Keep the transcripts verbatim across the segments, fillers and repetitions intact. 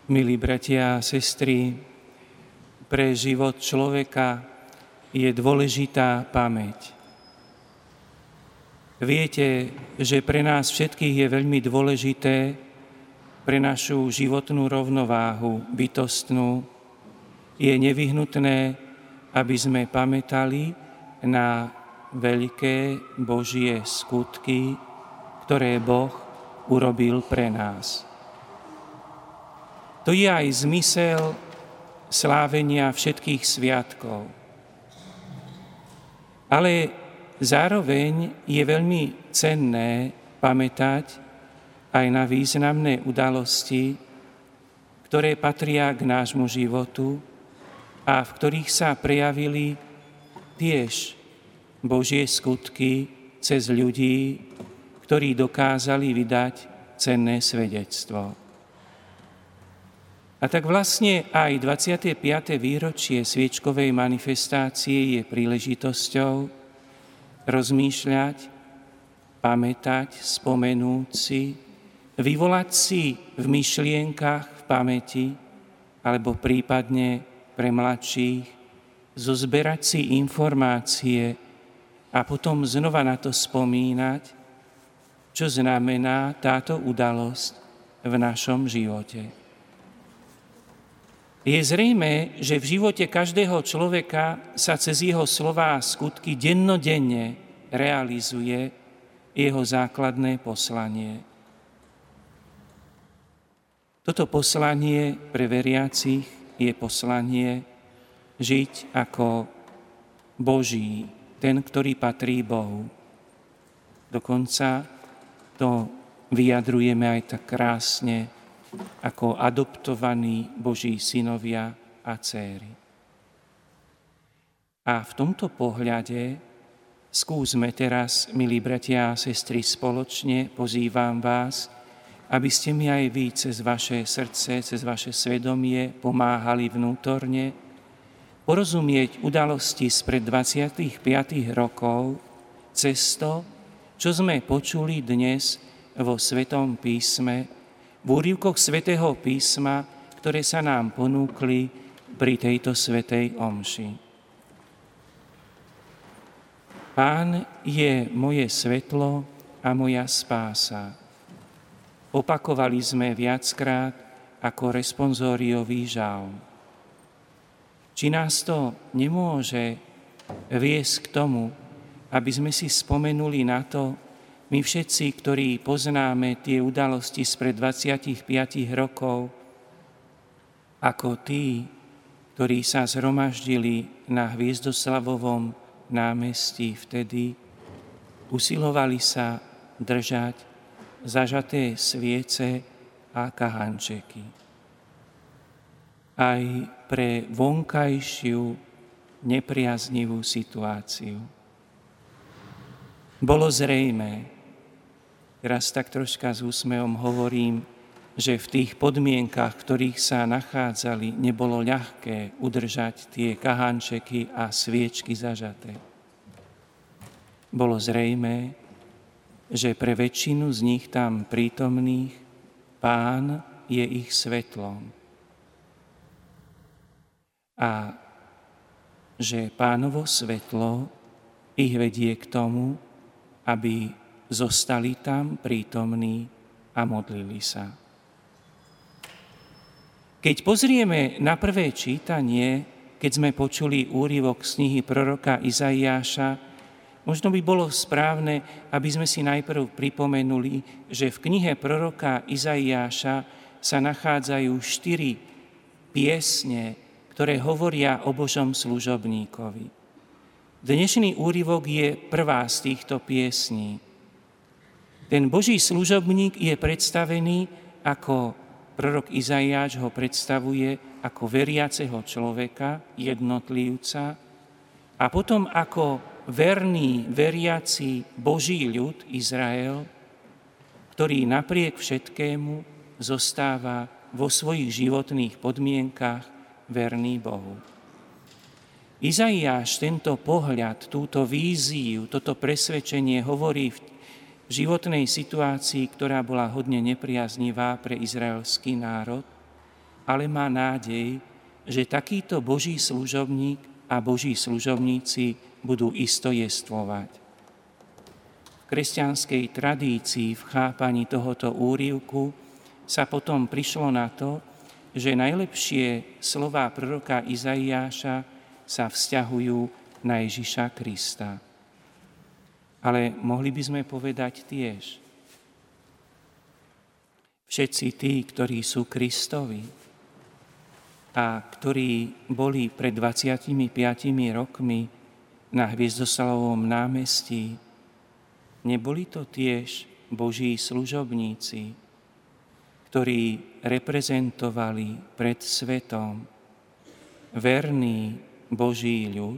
Milí bratia a sestry, pre život človeka je dôležitá pamäť. Viete, že pre nás všetkých je veľmi dôležité, pre našu životnú rovnováhu bytostnú, je nevyhnutné, aby sme pamätali na veľké Božie skutky, ktoré Boh urobil pre nás. To je aj zmysel slávenia všetkých sviatkov. Ale zároveň je veľmi cenné pamätať aj na významné udalosti, ktoré patria k nášmu životu a v ktorých sa prejavili tiež Božie skutky cez ľudí, ktorí dokázali vydať cenné svedectvo. A tak vlastne aj dvadsiate piate výročie sviečkovej manifestácie je príležitosťou rozmýšľať, pamätať, spomenúť si, vyvolať si v myšlienkach, v pamäti, alebo prípadne pre mladších, zozberať si informácie a potom znova na to spomínať, čo znamená táto udalosť v našom živote. Je zrejmé, že v živote každého človeka sa cez jeho slová a skutky dennodenne realizuje jeho základné poslanie. Toto poslanie pre veriacich je poslanie žiť ako Boží, ten, ktorý patrí Bohu. Dokonca to vyjadrujeme aj tak krásne ako adoptovaní Boží synovia a dcéry. A v tomto pohľade skúsme teraz, milí bratia a sestry, spoločne pozývam vás, aby ste mi aj vy cez vaše srdce, cez vaše svedomie pomáhali vnútorne porozumieť udalosti spred dvadsiatich piatich rokov cez to, čo sme počuli dnes vo Svetom písme, v úryvkoch Svätého písma, ktoré sa nám ponúkli pri tejto svätej omši. Pán je moje svetlo a moja spása. Opakovali sme viackrát ako responsóriový žalm. Či nás to nemôže viesť k tomu, aby sme si spomenuli na to, my všetci, ktorí poznáme tie udalosti spred dvadsiatich piatich rokov, ako tí, ktorí sa zhromaždili na Hviezdoslavovom námestí vtedy, usilovali sa držať zažaté sviece a kahančeky. Aj pre vonkajšiu nepriaznivú situáciu. Bolo zrejmé, teraz tak troška s úsmevom hovorím, že v tých podmienkach, v ktorých sa nachádzali, nebolo ľahké udržať tie kahančeky a sviečky zažaté. Bolo zrejmé, že pre väčšinu z nich tam prítomných Pán je ich svetlom. A že Pánovo svetlo ich vedie k tomu, aby zostali tam prítomní a modlili sa. Keď pozrieme na prvé čítanie, keď sme počuli úryvok z knihy proroka Izaiáša, možno by bolo správne, aby sme si najprv pripomenuli, že v knihe proroka Izaiáša sa nachádzajú štyri piesne, ktoré hovoria o Božom služobníkovi. Dnešný úryvok je prvá z týchto piesní. Ten Boží služobník je predstavený ako prorok Izaiáš ho predstavuje ako veriaceho človeka, jednotlivca a potom ako verný, veriaci Boží ľud Izrael, ktorý napriek všetkému zostáva vo svojich životných podmienkach verný Bohu. Izaiáš tento pohľad, túto víziu, toto presvedčenie hovorí v životnej situácii, ktorá bola hodne nepriaznivá pre izraelský národ ale má nádej, že takýto Boží služobník a Boží služobníci budú isto jestvovať. V kresťanskej tradícii v chápaní tohoto úryvku sa potom prišlo na to, že najlepšie slová proroka Izaiáša sa vzťahujú na Ježiša Krista. Ale mohli by sme povedať tiež, všetci tí, ktorí sú Kristovi a ktorí boli pred dvadsiatimi piatimi rokmi na Hviezdosalovom námestí, neboli to tiež Boží služobníci, ktorí reprezentovali pred svetom verný Boží ľud?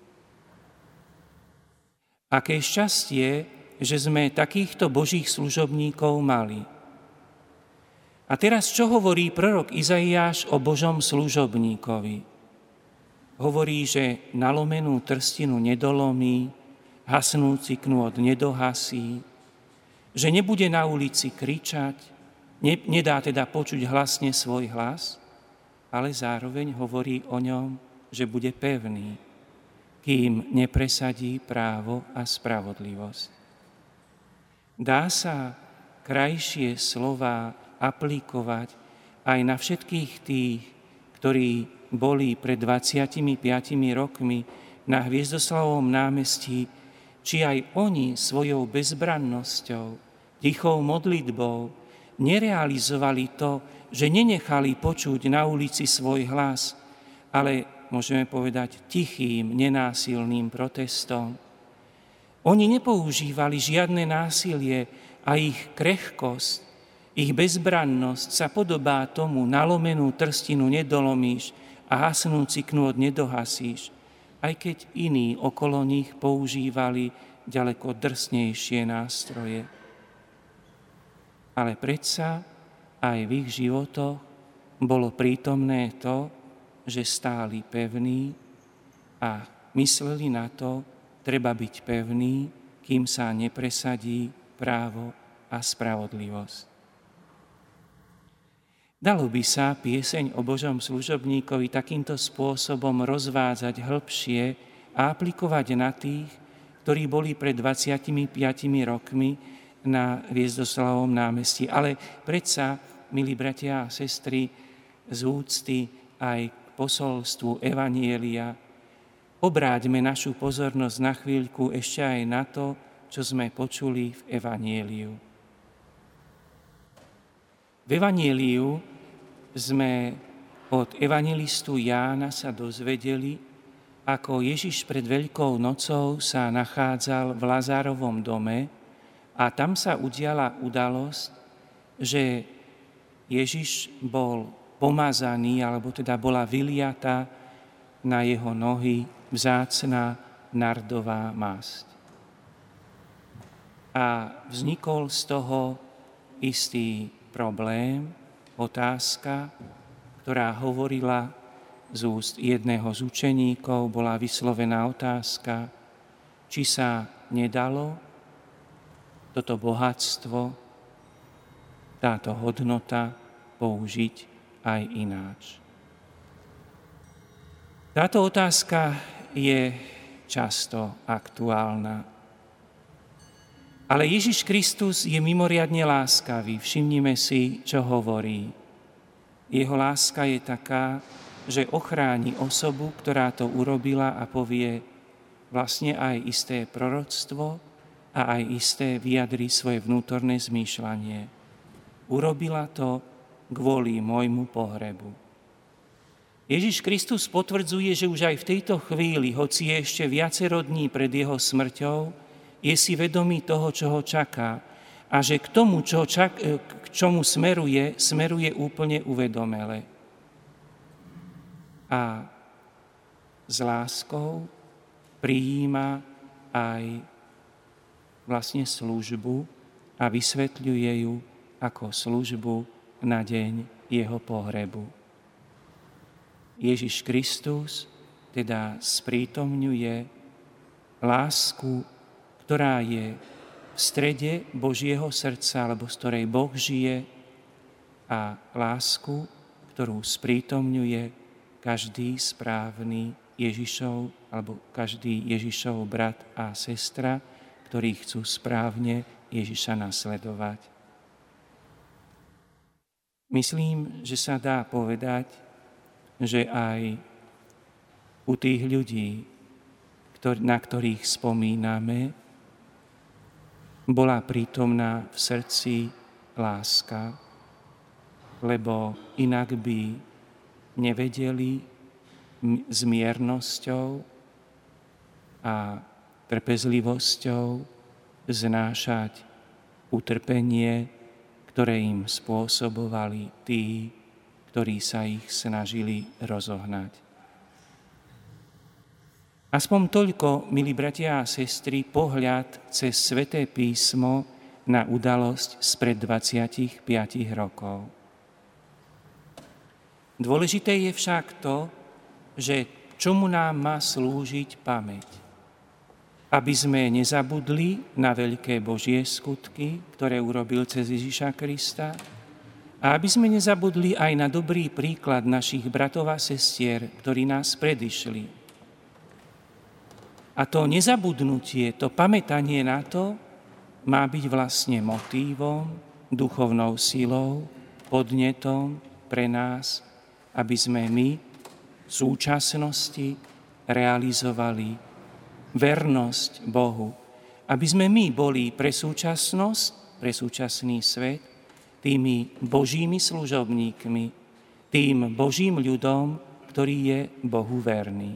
Aké šťastie, že sme takýchto Božích služobníkov mali. A teraz čo hovorí prorok Izaiáš o Božom služobníkovi? Hovorí, že nalomenú trstinu nedolomí, hasnúci knôt nedohasí, že nebude na ulici kričať, ne, nedá teda počuť hlasne svoj hlas, ale zároveň hovorí o ňom, že bude pevný, kým nepresadí právo a spravodlivosť. Dá sa krajšie slová aplikovať aj na všetkých tých, ktorí boli pred dvadsiatimi piatimi rokmi na Hviezdoslavovom námestí, či aj oni svojou bezbrannosťou, tichou modlitbou nerealizovali to, že nenechali počuť na ulici svoj hlas, ale môžeme povedať tichým, nenásilným protestom. Oni nepoužívali žiadne násilie a ich krehkosť, ich bezbrannosť sa podobá tomu, nalomenú trstinu nedolomíš a hasnúci knôt nedohasíš, aj keď iní okolo nich používali ďaleko drsnejšie nástroje. Ale predsa aj v ich životoch bolo prítomné to, že stáli pevní a mysleli na to, treba byť pevný, kým sa nepresadí právo a spravodlivosť. Dalo by sa pieseň o Božom služobníkovi takýmto spôsobom rozvádzať hĺbšie a aplikovať na tých, ktorí boli pred dvadsiatimi piatimi rokmi na Hviezdoslavovom námestí. Ale predsa, milí bratia a sestry, z úcty aj k posolstvu Evanjelia, obráťme našu pozornosť na chvíľku ešte aj na to, čo sme počuli v Evanjeliu. V Evanjeliu sme od evanjelistu Jána sa dozvedeli, ako Ježiš pred Veľkou nocou sa nachádzal v Lazárovom dome a tam sa udiala udalosť, že Ježiš bol pomazaný, alebo teda bola vyliata na jeho nohy vzácna nardová masť. A vznikol z toho istý problém, otázka, ktorá hovorila z úst jedného z učeníkov, bola vyslovená otázka, či sa nedalo toto bohatstvo, táto hodnota použiť aj ináč. Táto otázka je často aktuálna. Ale Ježiš Kristus je mimoriadne láskavý. Všimnime si, čo hovorí. Jeho láska je taká, že ochráni osobu, ktorá to urobila a povie vlastne aj isté proroctvo a aj isté vyjadrí svoje vnútorné zmýšľanie. Urobila to kvôli môjmu pohrebu. Ježiš Kristus potvrdzuje, že už aj v tejto chvíli, hoci je ešte viacero dní pred jeho smrťou, je si vedomý toho, čo ho čaká a že k tomu, čo čak, k čomu smeruje, smeruje úplne uvedomele. A s láskou prijíma aj vlastne službu a vysvetľuje ju ako službu na deň jeho pohrebu. Ježiš Kristus teda sprítomňuje lásku, ktorá je v strede Božieho srdca, alebo z ktorej Boh žije, a lásku, ktorú sprítomňuje každý správny Ježišov alebo každý Ježišov brat a sestra, ktorí chcú správne Ježiša nasledovať. Myslím, že sa dá povedať, že aj u tých ľudí, na ktorých spomíname, bola prítomná v srdci láska, lebo inak by nevedeli s miernosťou a trpezlivosťou znášať utrpenie, ktoré im spôsobovali tí, ktorí sa ich snažili rozohnať. Aspoň toľko, milí bratia a sestry, pohľad cez Sväté písmo na udalosť spred dvadsaťpäť rokov. Dôležité je však to, že čomu nám má slúžiť pamäť. Aby sme nezabudli na veľké Božie skutky, ktoré urobil cez Ježiša Krista, a aby sme nezabudli aj na dobrý príklad našich bratov a sestier, ktorí nás predišli. A to nezabudnutie, to pamätanie na to, má byť vlastne motívom, duchovnou silou, podnetom pre nás, aby sme my v súčasnosti realizovali vernosť Bohu. Aby sme my boli pre súčasnosť, pre súčasný svet, tými Božími služobníkmi, tým Božím ľudom, ktorý je Bohu verný.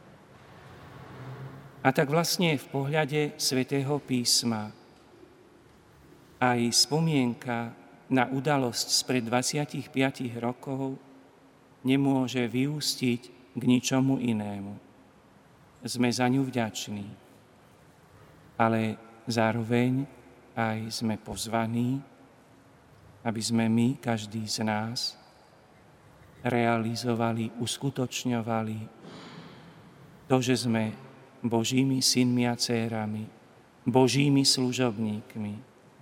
A tak vlastne v pohľade Svätého písma aj spomienka na udalosť spred dvadsaťpäť rokov nemôže vyústiť k ničomu inému. Sme za ňu vďační, ale zároveň aj sme pozvaní, aby sme my, každý z nás, realizovali, uskutočňovali to, že sme Božími synmi a dcérami, Božími služobníkmi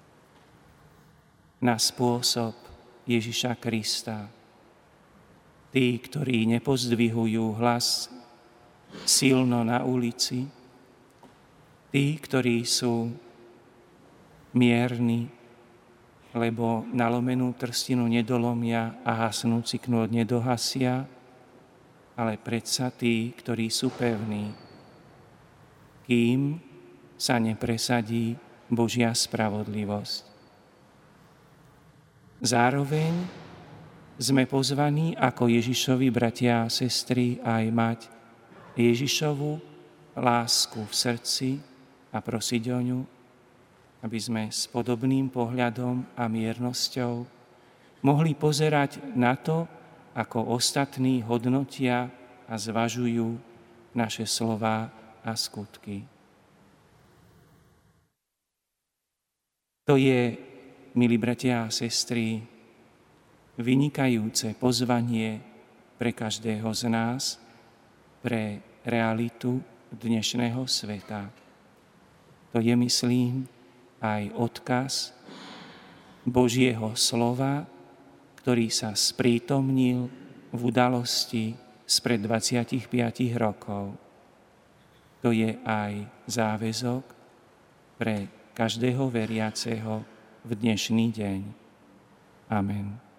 na spôsob Ježiša Krista. Tí, ktorí nepozdvihujú hlas silno na ulici, tí, ktorí sú mierni, lebo nalomenú trstinu nedolomia a hasnúci knôt nedohasia, ale predsa tí, ktorí sú pevní, kým sa nepresadí Božia spravodlivosť. Zároveň sme pozvaní ako Ježišovi bratia a sestry aj mať Ježišovu lásku v srdci a prosiť o ňu, aby sme s podobným pohľadom a miernosťou mohli pozerať na to, ako ostatní hodnotia a zvažujú naše slová a skutky. To je, milí bratia a sestry, vynikajúce pozvanie pre každého z nás, pre realitu dnešného sveta. To je, myslím, aj odkaz Božieho slova, ktorý sa sprítomnil v udalosti spred dvadsaťpäť rokov. To je aj záväzok pre každého veriaceho v dnešný deň. Amen.